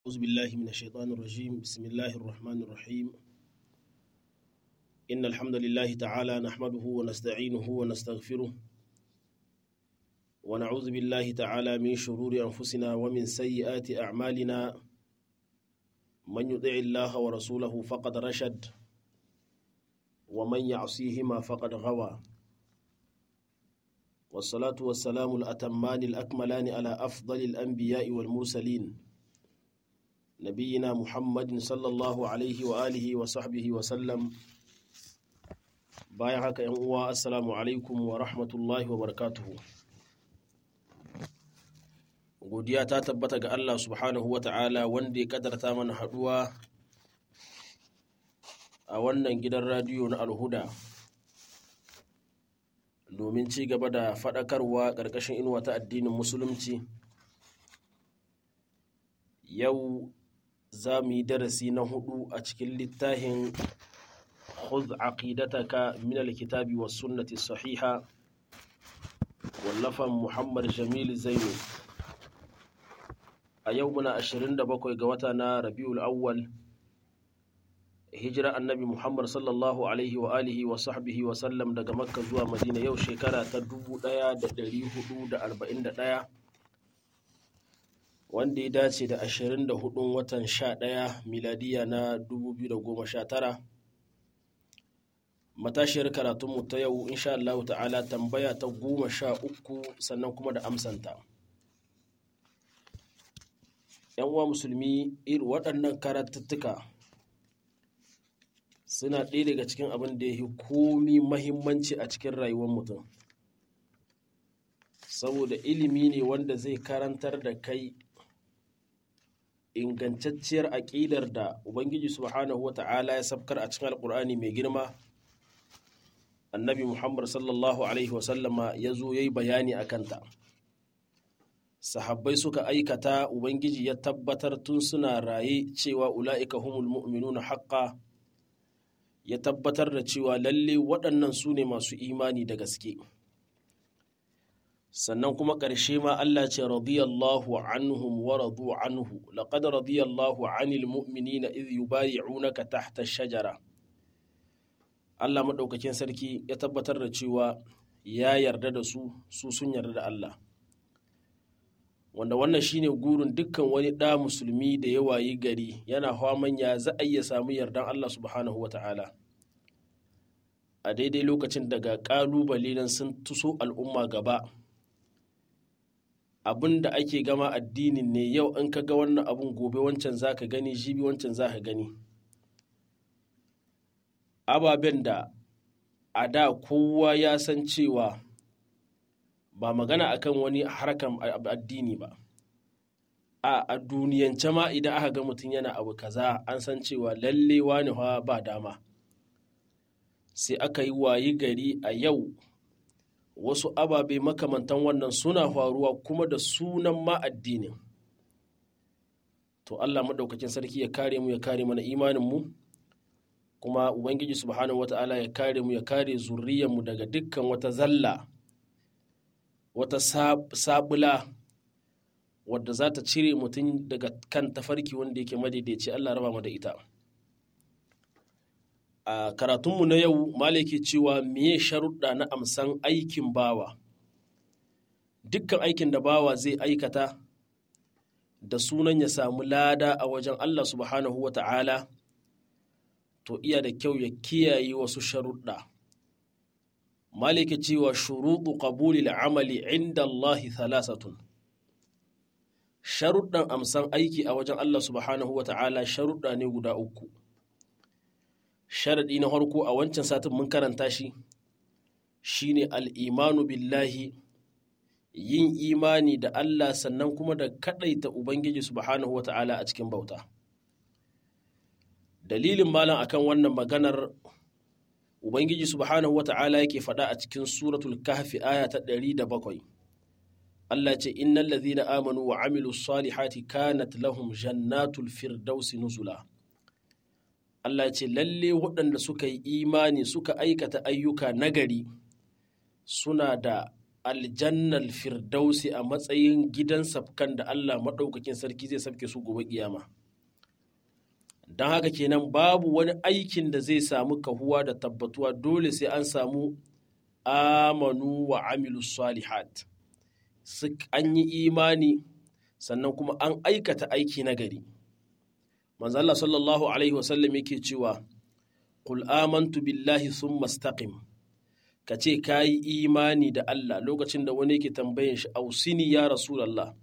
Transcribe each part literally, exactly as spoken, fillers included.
أعوذ بالله من الشيطان الرجيم بسم الله الرحمن الرحيم إن الحمد لله تعالى نحمده ونستعينه ونستغفره ونعوذ بالله تعالى من شرور أنفسنا ومن سيئات أعمالنا من يطع الله ورسوله فقد رشد ومن يعصيهما فقد غوى والصلاة والسلام الأتمان الأكملان على أفضل الأنبياء والمرسلين نبينا محمد صلى الله عليه وآله وصحبه وسلم bayan haka ‘yan uwa assalamu alaikum wa rahmatullahi wa barakatuhu godiya ta tabbata ga Allah subhanahu wa ta'ala wanda ya kadarta mana haduwa a wannan gidan radiyo na alhuda domin ci gaba da faɗakarwa ƙarƙashin inuwa ta addinin musulunci. Yau za mu yi darasi na hudu a cikin littafin khudh aqidataka min alkitabi was sunnati sahiha wallafan Muhammad Jamil Zainu. A yau muna ashirin da bakwai ga wata na Rabiul Awwal, hijira annabi Muhammad sallallahu alaihi wa alihi wa sahbihi wa sallam daga Makka zuwa Madina yau shekara ta dubu ɗaya da ɗari hudu da arba'in da ɗaya, wanda ya dace da ashirin da hudun watan sha ɗaya miladiya na dubu biyu da goma sha tara. Matashiyar karatunmu ta yau insha Allah ta'ala tambaya ta goma sha uku sannan kuma da amsanta. ‘Yan uwa musulmi, irin waɗannan karatuttuka suna ɗaya daga cikin abin da ya yi komi mahimmanci a cikin rayuwar mutum, saboda ilimi ne wanda zai karantar da kai ingantacciyar aƙidar da Ubangiji subhanahu wa ta'ala ya sabkar a cikin Alƙur'ani mai girma. Annabi Muhammad sallallahu alaihi wasallama ya zo ya yi bayani a kanta. Sahabbai suka aikata, Ubangiji ya tabbatar tun suna raye cewa ula'ika humul mu'minuna haqqa, ya tabbatar da cewa lalle waɗannan su ne masu imani da gaske. Sannan kuma ƙarshe ma Allah ce radiyallahu anhum wa radu anhu laqad radiyallahu anil mu'minina idh yubayi'unaka tahta ash-shajara. Allah madaukakin sarki ya tabbatar da cewa ya yarda da su, su sun yarda da Allah. Wanda wannan shine gurin dukkan wani ɗa musulmi da ya wayi gari yana faman ya za a iya samu yardan Allah subhanahu wa ta'ala. A daidai lokacin daga ƙalubale nan sun tuso al'umma gaba. Abin da ake gama addinin ne, yau in ka ga wannan abin gobe wancan za ka gani, jibi wancan za ka gani. Ababen da a da kowa ya san cewa ba magana akan wani harkan addini ba, a a duniyance ma idan aka ga mutum yana abu kaza an san cewa lalle wani ba dama. Sai aka yi wayi gari a yau wasu ababe makamantan wannan suna faruwa kuma da sunan ma addinin. To Allah maɗaukakin sarki ya kare mu, ya kare mana imaninmu, kuma Ubangiji subhanahu wata'ala ya kare mu, ya kare zurriyarmu daga dukkan wata zalla, wata sabula wadda za ta cire mutum daga kan tafarki wanda yake madaidaici. Allah raba mu da ita. A karatunmu na yau malaki cewa miye sharuɗa na amsan aikin bawa. Dukkan aikin da bawa zai aikata da sunan ya samu lada a wajen Allah subhanahu wa ta'ala, to iya da kyau ya kiyaye wasu sharuɗa. Malaki cewa shuruɗu qabulil amali inda Allah thalathatun. Sharuɗan amsan aiki a wajen Allah subhanahu wa ta'ala sharuɗa ne guda uku. Sharaɗi na farko a wancan satin mun karanta shi shine al'imanu billahi, yin imani da Allah sannan kuma da kaɗaita Ubangiji subhanahu wa ta'ala a cikin bauta. Dalilin malam akan wannan maganar, Ubangiji subhanahu wa ta'ala yake faɗa a cikin suratul kahfi aya ta ɗari da bakwai. Allah ce innal ladhina amanu wa amilus salihati kanat lahum jannatul firdausi nuzula. Allah ce lalle waɗanda suka yi imani suka aikata ayyuka nagari suna da aljannal firdausi a matsayin gidan sabkan da Allah maɗaukakin sarki zai sabke su gobe kiyama. Don haka kenan babu wani aikin da zai samu kahuwa da tabbatuwa, dole sai an samu amanu wa amilu salihat, an yi imani sannan kuma an aikata aiki na gari. Manzo Allah sallallahu alaihi wasallam yake cewa qul amantu billahi thumma istaqim, ka ce ka yi imani da Allah. Lokacin da wani yake tambayin shi ausini ya rasulallah,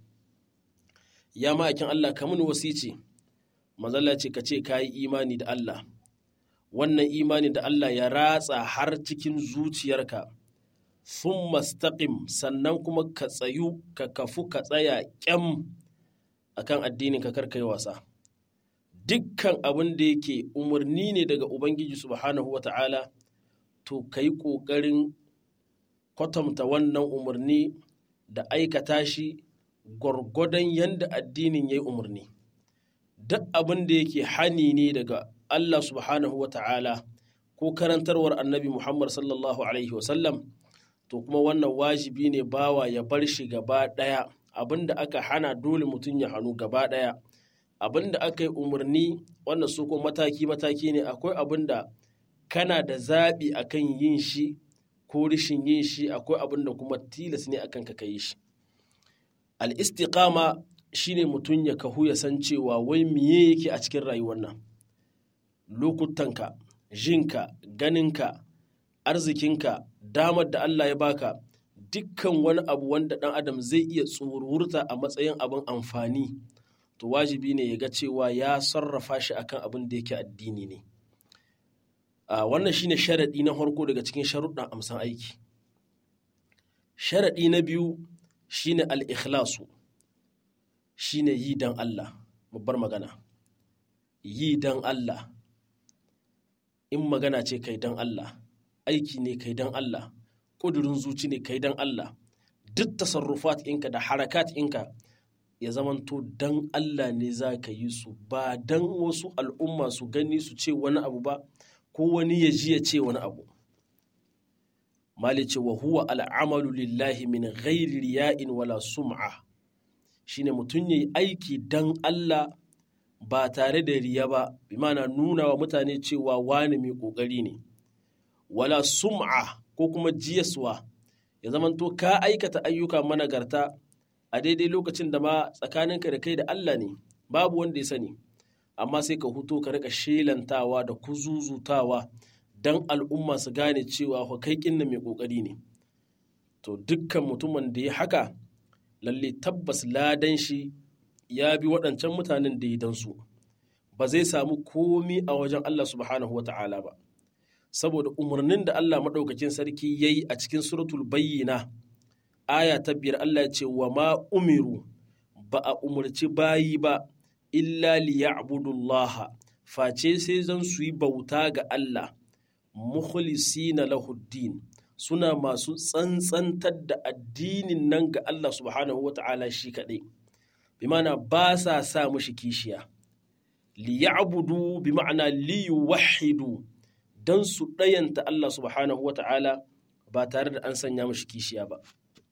ya ma'aikin Allah ka mun wasici, manzo Allah ce ka ce ka yi imani da Allah. Wannan imani da Allah ya ratsa har cikin zuciyarka, thumma istaqim, sannan kuma ka tsayu ka kafu ka tsaya kyam akan addinin ka, karkai wasa. Dukkan abin da yake umarni ne daga Ubangiji subhanahu wata'ala, to ka yi ƙoƙarin kwatanta wannan umarni da aikata shi gwargwadon yadda addinin ya yi umarni. Duk abin da yake hani ne daga Allah subhanahu wa ta'ala ko karantarwar annabi Muhammad sallallahu Alaihi wasallam, to kuma wannan wajibi ne bawa ya bar shi gaba ɗaya. Abin da aka hana dole mutum ya hannu gaba ɗaya. Abin da aka yi umarni wannan su ko mataki-mataki ne. Akwai abin da kana da zaɓi akan yin shi ko rishin yin shi, akwai abin da kuma tilas ne akan ka yi shi. Al-istiqama shine mutum ya kahu ya san cewa wai miye yake a cikin rayuwar nan. Lokutanka, jinka, ganinka, arzikinka, damar da Allah ya baka, dukkan wani abu wanda ɗan adam zai iya tsururta a matsayin abin amfani, to wajibi ne ya ga cewa ya sarrafa shi akan abin da yake addini ne. Uh, wannan shine sharaɗi na farko daga cikin sharuɗan amsan aiki. Sharaɗi na biyu shine al-ikhlasu, shine yi dan Allah. Babbar magana, yi dan Allah. In magana ce kai dan Allah, aiki ne kai dan Allah, ƙudurin zuci ne kai dan Allah, duk tasarrufat inka da harakat inka ya zamanto dan Allah ne za ka yi su, ba dan wasu al'umma su gani su ce wani abu ba, ko wani ya ji ya ce wani abu. Malice wa huwa al'amalu lillahi min ghairi riya'in wala sum'a, shine mutum yayi aiki dan Allah ba tare da riya ba, bi ma'ana nuna wa mutane cewa wani mai kokari ne, wala sum'a ko kuma jiyaswa, ya zamanto ka aikata ayyuka managarta a daidai lokacin da ma tsakaninka da kai da Allah ne, babu wanda ya sani, amma sai ka huto ka rika shelantawa da kuzuzutawa don al'umma su gane cewa kai kinna mai kokari ne. To dukkan mutumin da ya haka, lalle tabbas ladan shi ya bi waɗancan mutanen da ya dan su, ba zai samu komi a wajen Allah subhanahu wa ta'ala ba, saboda umarnin da Allah maɗaukakin sarki ya yi a cikin suratul bayyina aya ta biyar, Allah ya ce wa ma umiru, ba a umarci bayi ba, illa liya'budullaha, face sai zan su yi bauta ga Allah, mukhlisina lahuddin, suna masu tsantsantar da addinin nan ga Allah subhanahu wa ta'ala shi kaɗai, bi ma'ana ba sa sa mushi kishiya. Liya'budu bi ma'ana liyuwahhidu, dan su ɗayanta Allah subhanahu wa ta'ala ba tare da an sanya mushi kishiya ba.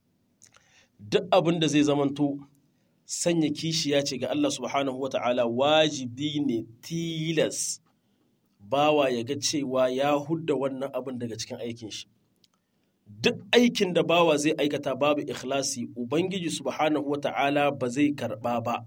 Duk abin da zai zamanto sanya kishiya ce ga Allah subhanahu wa ta'ala, wajibi ne tilas bawa ya ga cewa ya hudda wannan abin daga cikin aikin shi. Duk aikin da bawa zai aikata babu ikhlasi, Ubangiji subhanahu wa ta'ala ba zai karɓa ba.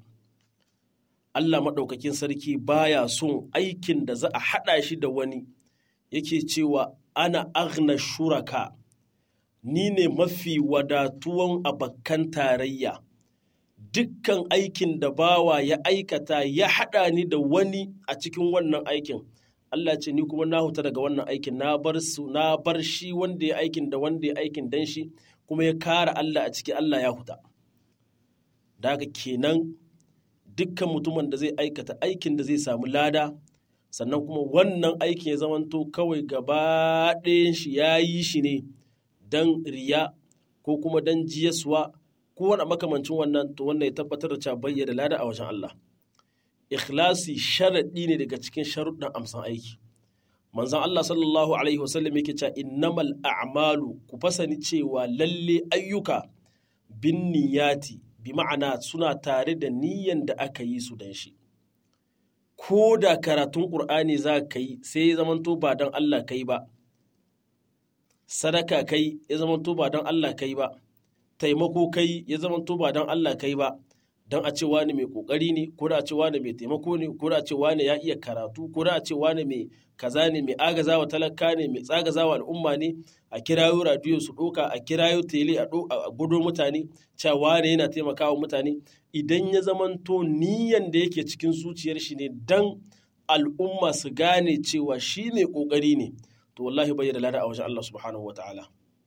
Allah maɗaukakin sarki baya son aikin da za a haɗa shi da wani, yake cewa ana aghna shuraka, ni ne mafi wadatuwan abakkan tarayya. Dukkan aikin da bawa ya aikata ya haɗa ni da wani a cikin wannan aikin, Allah ce ni kuma na huta daga wannan aikin, na bar su na bar shi wanda ya aikin da wanda ya aikin dan shi, kuma ya kara Allah a ciki, Allah ya huta. Daga kenan dukkan mutumin da zai aikata aikin da zai samu lada, sannan kuma wannan aikin ya zamanto kawai gaba ɗayan shi ya yi shi ne dan riya ko kuma dan jiyaswa ko wani makamancin wannan, to wannan ya tabbatar da cewa bayyana lada a wajen Allah. Ikhlasi sharaɗi ne daga cikin sharuɗin amsan aiki. manzon Allah sallallahu alaihi wasallam yake cewa innamal a'malu ku fasani cewa lalle ayyuka bin niyati bi ma'ana suna tare da niyyan da aka yi su dan shi. Ko da karatun Qur'ani za ka yi sai ya zamanto ba dan Allah kai ba, sadaka kai ya zamanto ba dan Allah kai ba, taimako kai ya zamanto ba dan Allah kai ba, don a ce wani mai kokari ne, ko da a ce wani mai taimako ne, ko da a ce wani ya iya karatu, ko da a ce wani mai kaza ne, mai agazawa talaka ne, mai tsagazawa al'umma ne, a kirayo radiyo su ɗoka, a kirayo tele a gudo mutane, cewa wani yana taimakawa mutane. Idan ya zamanto niyan da yake cikin zuciyar shi ne dan al'umma su gane cewa shi mai kokari ne, to wallahi bai da lada a wajen Allah subhanahu wa ta'ala.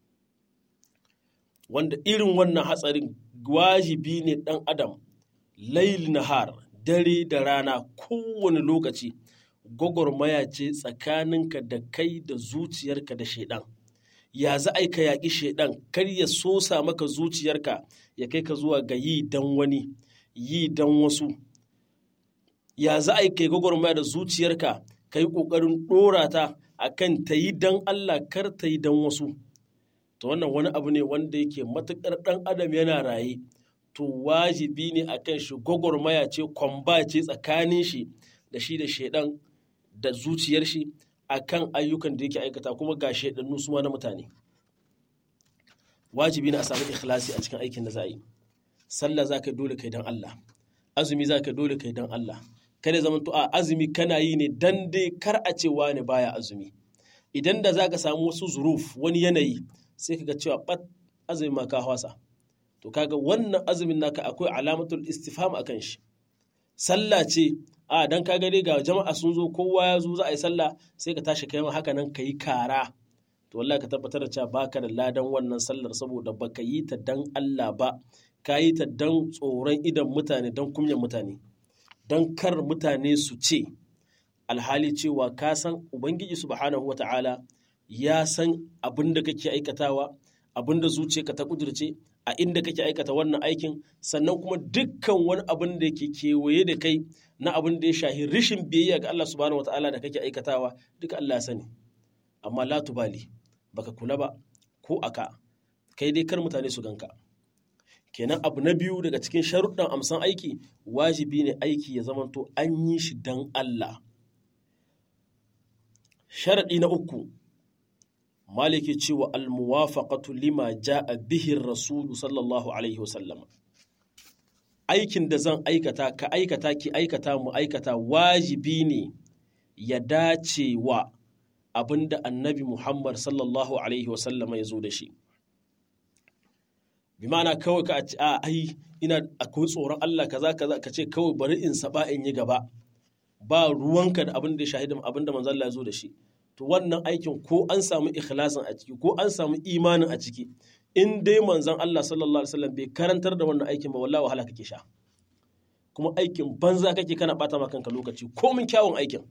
Wanda irin wannan hatsarin wajibi ne ɗan adam lail nahar dare da rana kowane lokaci gwagwarmaya ce tsakaninka da kai da zuciyarka da shaidan. Ya za a ka yaƙi shaidan kar ya sosa maka zuciyarka ya kai ka zuwa ga yi dan wani, yi dan wasu. Ya za a ka yi gwagwarmaya da zuciyarka ka yi ƙoƙarin ɗora ta a kan ta yi dan Allah kar ta yi dan wasu. To wannan wani abu ne wanda yake matuƙar ɗan adam yana raye, to wajibi ne a kan shi gwagwarmaya ce kwamba ce tsakanin shi da shi da shaidan da zuciyar shi a kan ayyukan da yake aikata, kuma ga shaidannu su ma na mutane. Wajibi ne a samu ikhlasi a cikin aikin da za a yi. Sallah za ka yi dole kai don Allah, azumi za ka yi dole kai don Allah. Kada zaman to a azumi kana yi ne dan dai kar a ce wani baya azumi. Idan da za ka samu wasu zuruf wani yanayi sai ka ga cewa bat azumi ma ka hwasa, to kaga wannan azumin naka akwai alamatul istifham akan shi. Sallah ce a dan kaga dai ga jama'a sun zo kowa ya zo za a yi sallah sai ka tashi kai ma haka nan kai kara, to wallahi ka tabbatar da cewa baka da ladan wannan sallar saboda baka yi ta dan Allah ba, ka yi ta dan tsoron idan mutane, dan kunyan mutane, dan kar mutane su ce alhali cewa ka san ubangiji subhanahu wata'ala ya san abin da kake aikatawa, abin da zuciyarka ta kudurce, a inda kake aikata wannan aikin, sannan kuma dukkan wani abin da yake kewaye da kai na abin da ya shahi rishin biyayya ga Allah subhanahu wataala da kake aikatawa, duka Allah ya sani. Amma la tubali, baka kula ba ko aka, kai dai kar mutane su ganka. Kenan abu na biyu daga cikin sharuɗan amsan aiki, wajibi ne aiki ya zamanto an yi shi dan Allah. Sharaɗi na uku, maliki cewa almuwafaqatu lima ja'a bihi rasulu sallallahu alaihi wasallam. Aikin da zan aikata, ka aikata, ki aikata, mu aikata, wajibi ne ya dace wa abinda annabi Muhammad sallallahu alaihi wasallam ya zo da shi. Bi ma'ana kawai ka ce a ai ina akwai tsoron Allah kaza kaza, ka ce kawai bari in saba in yi gaba, ba ruwanka da abin da ya shahidin abin da manzon Allah ya zo da shi. To wannan aikin ko an samu ikhlasin a ciki ko an samu imanin a ciki, in dai manzon Allah sallallahu alaihi wasallam bai karantar da wannan aikin ba, wallahi wahala kake sha, kuma aikin banza kake, kana bata maka kanka lokaci ko mun kyawun aikin.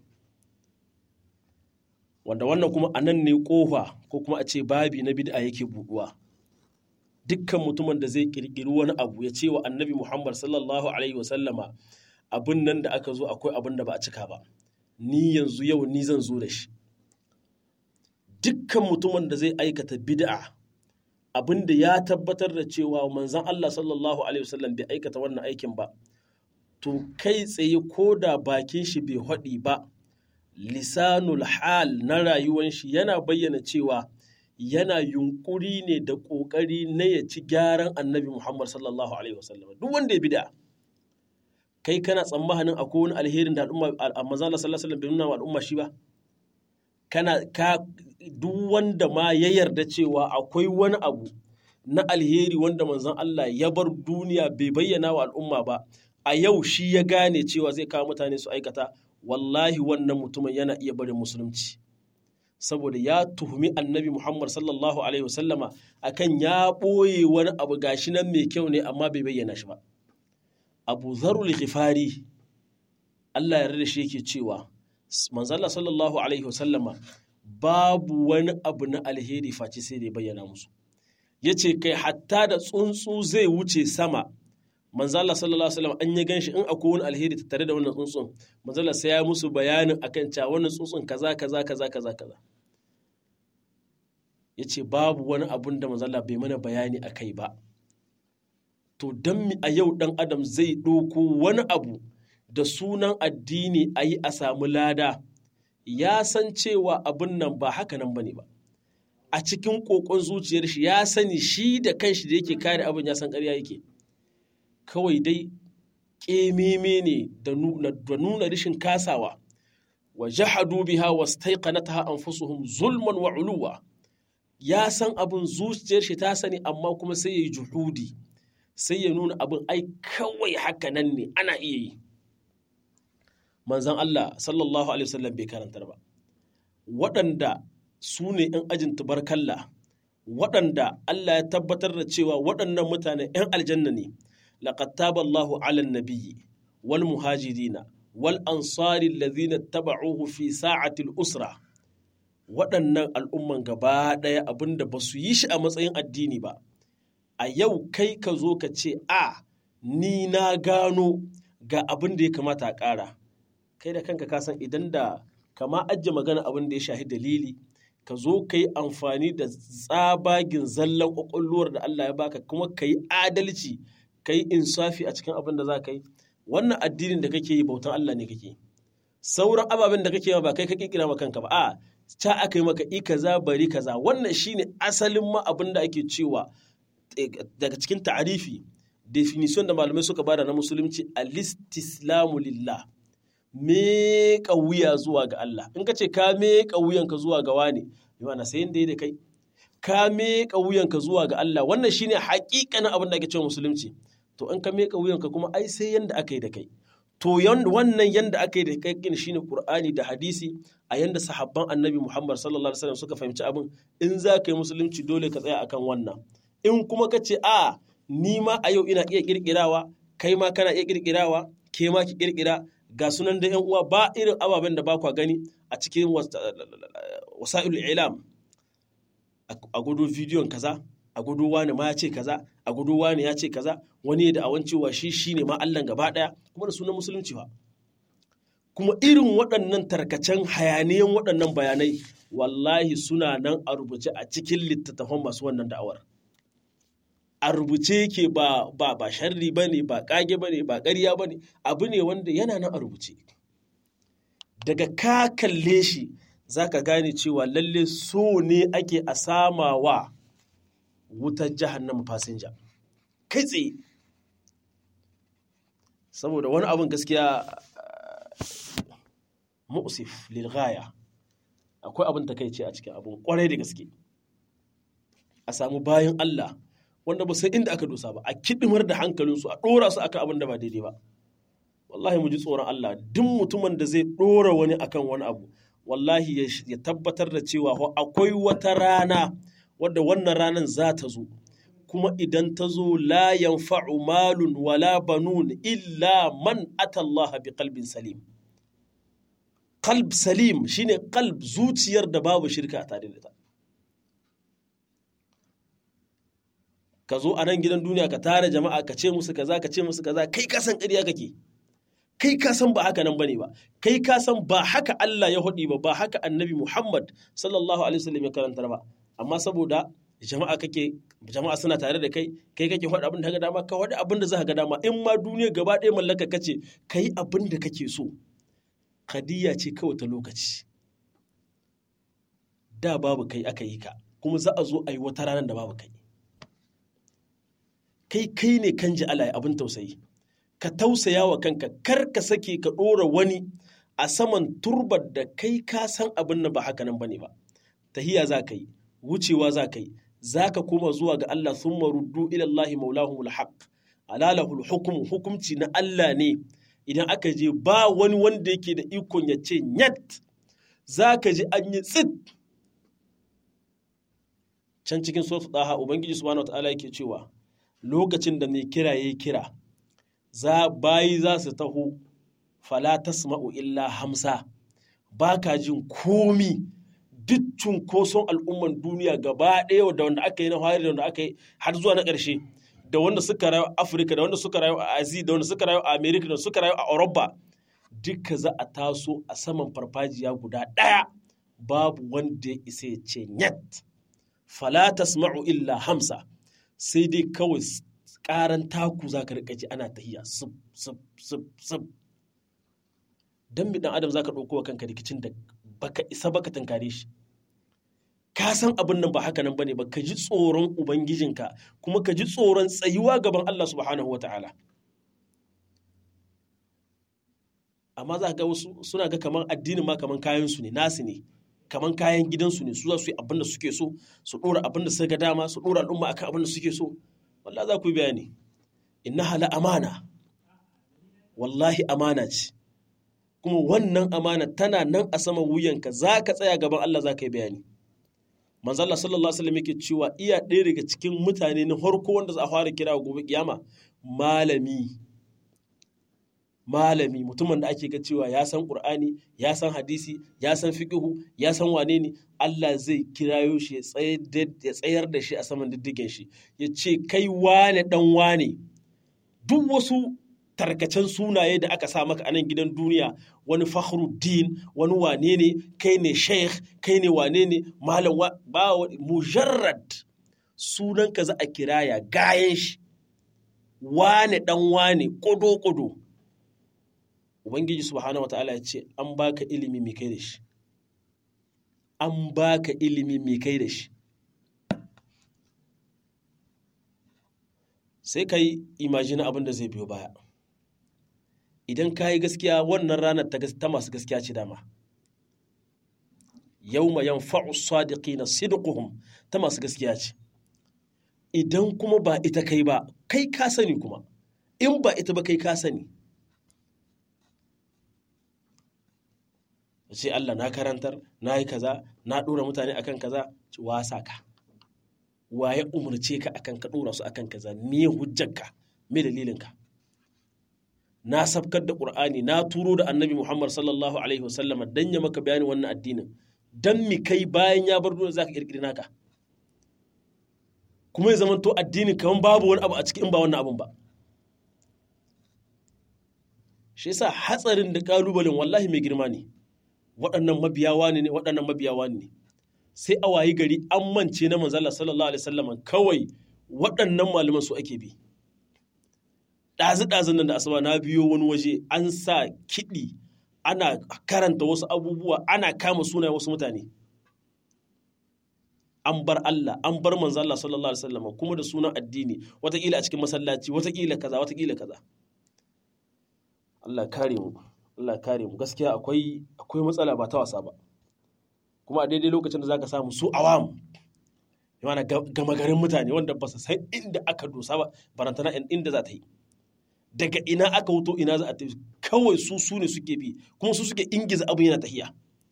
Wanda wannan kuma anan ne kofa ko kuma a ce babi na bid'a yake buduwa. Dukkan mutumin da zai kirkiri wani abu ya ce wa annabi Muhammad sallallahu alaihi wasallama abin nan da aka zo akwai abin da ba a cika ba, ni yanzu yau ni zan zo da shi. Dukkan mutumin da zai aikata bid'a, abin da ya tabbatar da cewa manzon Allah sallallahu alaihi wasallam bai aikata wannan aikin ba, to kai tsaye ko da bakin shi bai haɗi ba, lisanul hal na rayuwan shi yana bayyana cewa yana yunkuri ne da ƙoƙari na ya ci gyaran annabi Muhammad sallallahu alaihi wasallam. Duk wanda ya bid'a, kai kana tsammanin akwai wani alherin da al'umma manzon Allah sallallahu alaihi wasallam bai nuna wa al'umma shi ba? Kana ka duk wanda ma ya yarda cewa akwai wani abu na alheri wanda manzon Allah ya bar duniya bai bayyana wa al'umma ba, a yau shi ya gane cewa zai kawo mutane su aikata, wallahi wannan mutumin yana iya barin musulunci, saboda ya tuhumi annabi Muhammad sallallahu alaihi wasallama akan ya ɓoye wani abu gashi nan mai kyau ne amma bai bayyana shi ba. Abu Dharrul Ghifari, Allah ya yarda shi, yake cewa manzon Allah sallallahu alaihi wasallama babu wani abu na alheri face sai da ya bayyana musu. Yace kai hatta da tsuntsu zai wuce sama manzo Allah sallallahu alaihi wasallam an ya ganshi in akwai wani alheri tattare da wannan tsuntsun manzo Allah sai ya musu bayanin akan cewa wannan tsuntsun kaza kaza kaza kaza kaza yace babu wani abun da manzo Allah bai mana bayani akai ba. To dan mi a yau dan adam zai ɗauko wani abu da sunan addini a yi a samu lada, ya san cewa abin nan ba haka nan bane ba, a cikin kokon zuciyar shi ya sani shi da kanshi da yake kare abin ya san ƙarya yake, kawai dai ƙememe ne da nuna rashin kasawa. Wa jahadu biha wastaiqanatha anfusuhum zulman wa uluwa, ya san abin zuciyar shi ta sani amma kuma sai yayi juhudi, sai ya nuna abin ai kawai haka nan ne ana iya yi. Manzon Allah sallallahu alaihi wasallam bai karantar ba. Waɗanda su ne ‘yan ajin tubarkalla, waɗanda Allah ya tabbatar da cewa waɗannan mutane ‘yan aljanna ne, laqad taballahu ala nabiyyi wal muhajirina wal ansari alladhina taba'uhu fi sa'atil usra. Waɗannan al'umman gaba ɗaya abinda ba su yi shi a matsayin addini ba, a yau kai ka zo ka ce a ni na gano ga abin da ya kamata a ƙara. Kai da kanka ka san idan da kama ajiye magana abin da ya shahi dalili, ka zo ka yi amfani da tsabagin zallan ƙwaƙwalwar da Allah ya baka, kuma ka yi adalci, ka yi insafi a cikin abin da za ka yi. Wannan addinin da kake yi bautan Allah ne kake. Sauran ababen da kake yi ba kai ka ƙirƙira ma kanka ba, a ca aka yi maka i kaza bari kaza. Wannan shine asalin ma abin da ake cewa daga cikin ta'arifi, definition da malamai suka bada na musulunci, al-istislamu lillah, meƙa wuya zuwa ga Allah. In ka ce ka meƙa wuyanka zuwa ga wani, yana sayin da da kai, ka meƙa wuyanka zuwa ga Allah, wannan shine haƙiƙanin abin da ake cewa musulunci. To in ka meƙa wuyanka kuma ai sai yanda aka yi da kai. To wannan yanda aka yi da kai kin shine Qur'ani da hadisi, a yanda sahabban Annabi Muhammad sallallahu alaihi wasallam suka fahimci abin. In za ka yi musulunci dole ka tsaya akan wannan. In kuma ka ce a ni ma a yau ina iya kirkirawa, kai ma kana iya kirkirawa, ke ma ki kirkira, ga sunan da ‘yan uwa ba irin ababen da ba kwa gani a cikin wasa'ilul ilam, a gudu bidiyon kaza, a gudu wani ma ya ce kaza, a gudu wani ya ce kaza, wani da awan cewa shi shi ne ma Allah gaba ɗaya, kuma da sunan musulunci ba. Kuma irin waɗannan tarkacen hayaniyan waɗannan bayanai wallahi suna nan a rubuce a cikin littattafan masu wannan da'awar. A rubuce yake ba ba ba sharri bane, ba kage bane, ba ƙarya bane, abu ne wanda yana nan a rubuce. Daga ka kalle shi zaka gane cewa lalle so ne ake a samawa wutar jahannama fasinja kai tsaye. Saboda wani abun gaskiya mu'sif lil ghaya, akwai abin takeici a cikin abun kwarai da gaske. A samu bayan Allah wanda ba sai inda aka dosa ba, a kidimar da hankalinsu, a ɗora su akan abin da ba daidai ba. Wallahi mu ji tsoron Allah, duk mutumin da zai ɗora wani akan wani abu, wallahi ya tabbatar da cewa akwai wata rana wadda wannan ranar za ta zo, kuma idan ta zo la yanfa'u malun wala banun illa man atallaha bi qalbin salim. Qalb salim shine qalb, zuciyar da babu shirka a tare da ta. Ka zo a nan gidan duniya ka tara jama'a ka ce musu kaza ka ce musu kaza, kai ka san ƙarya kake, kai ka san ba haka nan bane ba, kai ka san ba haka Allah ya hudi ba, ba haka Annabi Muhammad sallallahu alaihi wasallam ya karantar ba, amma saboda jama'a kake, jama'a suna tare da kai, kai kake faɗa abin da ka dama, ka faɗi abin da za ka ga dama. In ma duniya gaba ɗaya mallaka kace, kai abin da kake so. Khadiyya ce kawai ta lokaci. Da babu kai aka yi ka, kuma za a zo a yi wata ranar da babu kai. Kai kai ne kan ji Allah abin tausayi, ka tausaya wa kanka, kar ka sake ka ɗora wani a saman turbar da kai ka san abin nan ba haka nan bane ba. Tahiya za ka yi, wucewa za ka yi, za ka koma zuwa ga Allah, thumma ruddu ila Allahi maulahumul haqq, ala lahul hukmu, hukumci na Allah ne. Idan aka je ba wani wanda yake da ikon ya ce nyat, za ka ji an yi tsit. Can cikin suratul Taha Ubangiji subhanahu wataala yake cewa lokacin da mai kira yayi kira, za bayi za su taho, fala tasma'u illa hamsa, ba ka jin komi. Duk cunkoson al'umman duniya gaba ɗaya da wanda aka yi na hari da wanda aka yi har zuwa na ƙarshe, da wanda suka rayu a Afirka da wanda suka rayu a Asia da wanda suka rayu a America da suka rayu a Europa duka za a taso a saman farfajiya guda ɗaya babu wanda ya isa ya ce nyat fala tasma'u illa hamsa sai dai kawai ƙaran taku za ka riƙa ji ana tahiya sub sub sub sub dan mi dan adam za ka ɗauko wa kanka rikicin da baka isa baka tankare shi ka san abin nan ba haka nan bane ba ka ji tsoron ubangijinka kuma ka ji tsoron tsayuwa gaban Allah subhanahu wataala amma za ka ga wasu suna ga kaman addinin ma kaman kayan su ne nasu ne kaman kayan gidansu ne su za su yi abin da suke so su dora abin da suka ga dama su dora al'umma akan abin da suke so wallahi za ku yi bayani innaha la amana wallahi amana ce kuma wannan amana tana nan a saman wuyanka za ka tsaya gaban Allah za ka yi bayani manzo Allah sallallahu alaihi wasallam yake cewa iya ɗaya daga cikin mutane na farko wanda za a fara kira gobe kiyama malami malami mutumin da ake ga cewa ya san Qur'ani ya san hadisi ya san fiqhu ya san wane ne Allah zai kirayo shi ya tsayar da shi a saman diddigen shi ya ce kai wane dan wane duk wasu tarkacen sunaye da aka sa maka a nan gidan duniya wani fakhruddin wani wane ne kai ne sheikh kai ne wane ne malam ba mujarrad sunanka za a kiraya gayen shi wane dan wane kodo kodo ubangiji subhanahu wataala ya ce an baka ilimi mai kai da shi an baka ilimi mai kai da shi sai kai imagine abin da zai biyo baya idan ka yi gaskiya wannan ranar ta masu gaskiya ce dama yawma yanfa'u sadiqina sidquhum ta masu gaskiya ce idan kuma ba ita kai ba kai ka sani kuma in ba ita ba kai ka sani sai Allah na karantar na yi kaza na ɗora mutane akan kaza wasa ka waye umarce ka akan ka ɗora su akan kaza me hujjarka me dalilinka na sabkar da Qur'ani na turo da Annabi Muhammad sallallahu alaihi wasallam dan ya maka bayani wannan addinin dan mi kai bayan ya bar duniya zaka kirkire naka kuma ya zama to addinin kaman babu wani abu a cikin ba wannan abun ba shi yasa hatsarin da kalubalen wallahi mai girma ne waɗannan mabiyawa ne waɗannan mabiyawa ne sai a wayi gari an mance na manzo Allah sallallahu alaihi wasallam kawai waɗannan malaman su ake bi ɗazu-ɗazun nan da asuba na biyo wani waje an sa kiɗi ana karanta wasu abubuwa ana kama sunayen wasu mutane an bar Allah an bar manzo Allah sallallahu alaihi wasallam kuma da sunan addini wataƙila a cikin masallaci wataƙila kaza wataƙila kaza Allah kare mu Allah kare mu gaskiya akwai akwai matsala ba ta wasa ba kuma a daidai lokacin da zaka samu su awam yana gama garin mutane wanda ba su san inda aka dosa ba barantana inda za ta yi daga ina aka wuto ina za a tafi kawai su su ne suke bi kuma su suke ingiza abin yana tahiya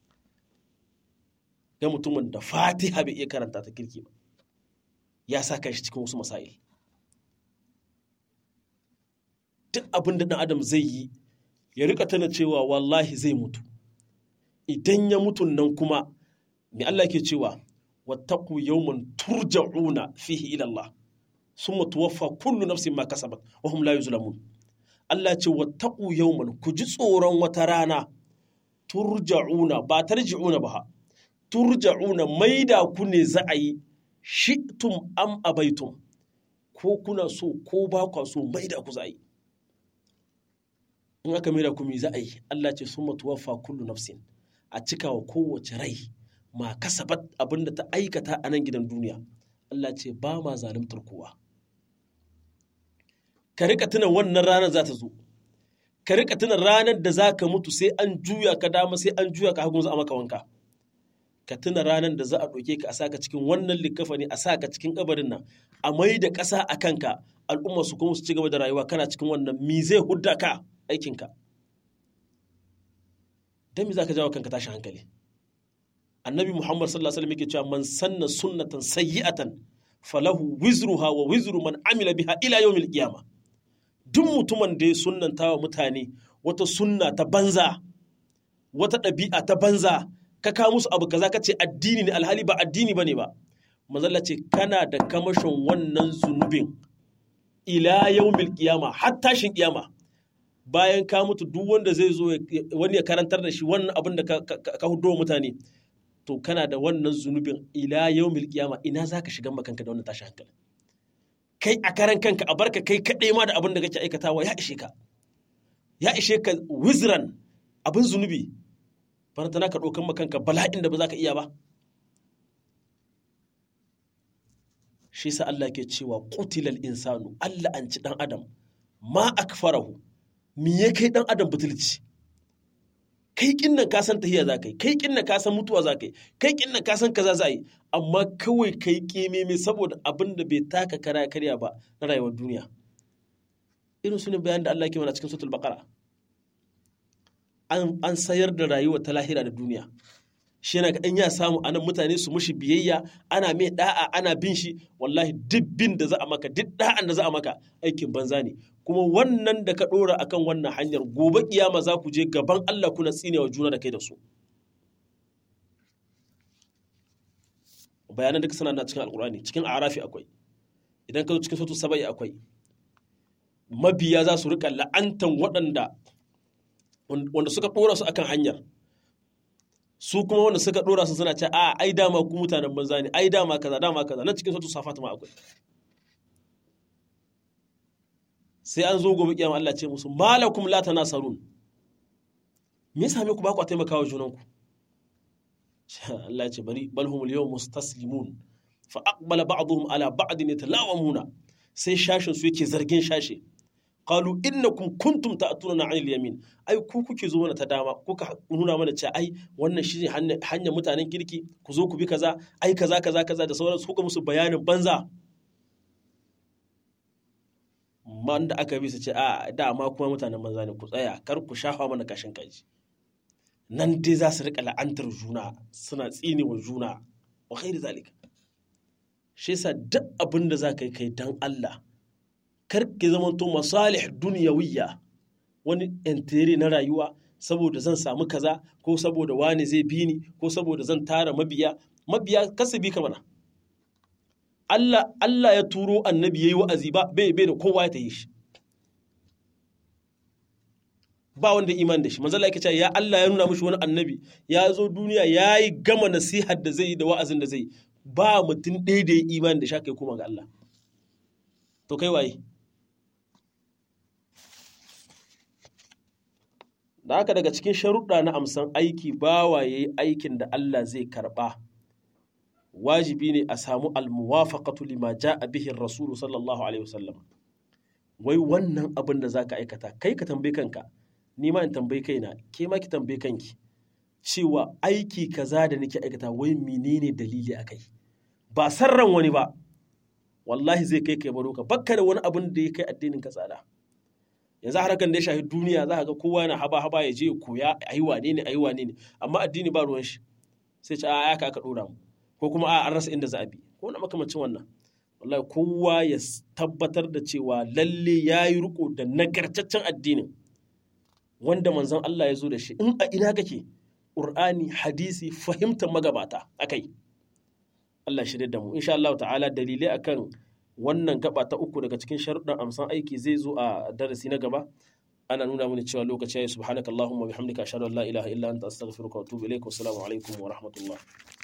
ga mutumin da Fatiha bai iya karanta ta kirki ba ya sa kanshi cikin wasu masail duk abin da dan adam zai yi ya rika tana cewa wallahi zai mutu idan ya mutu nan kuma me Allah ke cewa wattaqu yawman turja'una fihi ila Allah summa tuwaffa kullu nafsin ma kasabat wa hum la yuzlamun Allah ce wattaqu yawman ku ji tsoron wata rana turja'una ba tarji'una ba turja'una maida ku ne za a yi shi'tum am abaitum ko kuna so ko ba ku so maida ku za a yi in aka maida ku me za a yi Allah ce summa tuwaffa kullu nafsin a cika wa kowace rai ma kasabat abinda ta aikata a nan gidan duniya Allah ce ba ma zalimtar kowa ka rika tuna wannan ranar za ta zo ka rika tuna ranar da za ka mutu sai an juya ka dama sai an juya ka hagun za a maka wanka ka tuna ranar da za a ɗauke ka a saka cikin wannan likafani a saka cikin kabarin nan a mai da ƙasa a kanka al'umma su kuma su ci gaba da rayuwa kana cikin wannan mi zai hudda ka aikinka dan mi za ka jawo kanka tashin hankali annabi Muhammad sallallahu alaihi wasallam yake cewa man sanna sunnatan sayyi'atan falahu wizruha wa wizru man amila biha ila yawmil qiyamah duk mutumin da ya sunnanta wa mutane wata sunna ta banza wata ɗabi'a ta banza ka kawo musu abu kaza kace addini ne alhali ba addini bane ba manzalla ce kana da kamashin wannan zunubin ila yawmil qiyama har tashin kiyama. Bayan ka mutu duk wanda zai zo wani ya karantar da shi wannan abin da ka, ka, ka hudo mutane to kana da wannan zunubin ila yawmil qiyama. Ina zaka shiga makanka da wannan tashin hankali? Kai a karan kanka a barka kai kadai ma da abin da kake aikatawa ya ishe ka ya ishe ka wizran abin zunubi farantana ka ɗaukan makanka bala'in da ba za ka iya ba. Shi sa Allah ke cewa qutilal insanu, Allah an ci dan adam ma akfarahu, me ya kai dan adam butulci? Kai kin nan ka san tahiya za ka yi, kai kin nan ka san mutuwa za ka yi, kai kin nan ka san kaza za yi, amma kawai kai kememe saboda abin da bai taka kara karya ba na rayuwar duniya. Irin su ne bayan da Allah ke mana cikin suratul baqara. An, an sayar da rayuwa ta lahira da duniya. Shi yana ga ya samu anan mutane su mushi biyayya, ana mai da'a, ana bin shi, wallahi duk bin da za a maka, duk da'an da za a maka aikin banza ne. Kuma wannan da ka dora akan wannan hanyar gobe kiyama za ku je gaban Allah kuna tsinewa juna da kai da su. Bayanan duka suna na cikin Alkur'ani, cikin Arafi akwai. Idan ka zo cikin Suratul Saba'i akwai. Mabiya za su rika la'antan waɗanda wanda suka dora su akan hanyar. Su kuma wanda suka dora su suna ce a ai dama ku mutanen banza ne, ai dama kaza dama kaza. Nan cikin Suratul Safat ma akwai. Sai an zo gobe kiyama Allah ce musu malakum la tanasarun. Me yasa me ku ba ku taimakawa junanku? Allah ya ce bari balhumul yawm mustaslimun fa aqbala ba'dhum ala ba'din yatalawamuna. Sai shashin su yake zargin shashe. Qalu innakum kuntum ta'tuna 'anil yamin. Ai ku kuke zo mana ta dama, kuka nuna mana cewa ai wannan shine hanyar mutanen kirki, ku zo ku bi kaza, ai kaza kaza kaza da sauransu, kuka musu bayanin banza. Man da aka bi su ce a dama kuma mutanen banza ne, ku tsaya kar ku shafa mana kashin kaji. Nan dai za su rika la'antar juna, suna tsinewa juna wa khairi zalika. Shi yasa duk abin da za ka yi kai dan Allah, kar ki zamanto masalih dunyawiyya, wani enteri na rayuwa, saboda zan samu kaza ko saboda wani zai bi ni ko saboda zan tara mabiya. Mabiya kasu bi ka mana. Allah Allah ya turo annabi yayi wa'azi ba bai bai da kowa ya tayi shi. Ba wanda iman da shi. Manzo Allah yake cewa ya Allah ya nuna mishi wani annabi ya zo duniya yayi gama nasihar da zai yi da wa'azin da zai yi. Ba mutum ɗaya da ya iman da shi kai kuma ga Allah. To kai waye? Da haka daga cikin sharuɗa na amsan aiki bawa yayi aikin da Allah zai karɓa. Wajibi ne a samu almuwafaqatu lima ja'a bihi ar-rasul sallallahu alaihi wasallam. Wai wannan abin da zaka aikata kai ka tambaye kanka, ni ma in tambaye kaina, ke ma ki tambaye kanki, cewa aiki kaza da nake aikata wai menene dalili akai? Ba sarran wani ba. Wallahi zai kai kai baro ka, bakka da wani abin da ya kai addinin ka tsada. Yanzu harkan da ya shafi duniya za ka ga kowa yana haba haba ya je ya koya ayi wane ne ayi wane ne, amma addini ba ruwan shi. Sai ce a aka aka dora mu. Ko kuma a an rasa inda za a bi, ko na makamacin wannan. Wallahi kowa ya tabbatar da cewa lalle ya yi riko da nagartaccen addinin wanda manzon Allah ya zo da shi. In a ina kake, Qur'ani, hadisi, fahimtar magabata akai. Allah shirye da mu. Insha Allah ta'ala dalilai akan wannan gaba ta uku daga cikin sharuɗan amsan aiki zai zo a darasi na gaba. Ana nuna mini cewa lokaci ya yi. Subhanakallahumma bihamdika ashhadu an la ilaha illa anta astaghfiruka wa atubu ilaik. Wassalamu alaikum wa rahmatullah.